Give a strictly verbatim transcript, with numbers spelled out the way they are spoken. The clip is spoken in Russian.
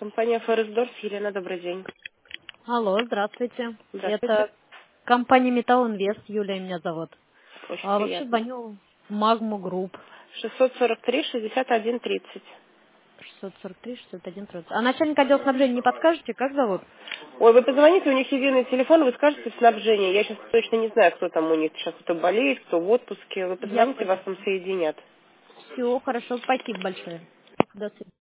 Компания Форестдорф, Елена, добрый день. Алло, здравствуйте. Здравствуйте. Это компания Металл Инвест, Юлия меня зовут. Очень А вообще приятно. звоню в Магму Групп. шестьсот сорок три шестьдесят один тридцать. шестьсот сорок три шестьдесят один тридцать. А начальник отдела снабжения не подскажете, как зовут? Ой, вы позвоните, у них единый телефон, вы скажете в снабжении. Я сейчас точно не знаю, кто там у них. Сейчас кто болеет, кто в отпуске. Вы Я позвоните, вас поняла. там соединят. Все, хорошо, спасибо большое. До свидания.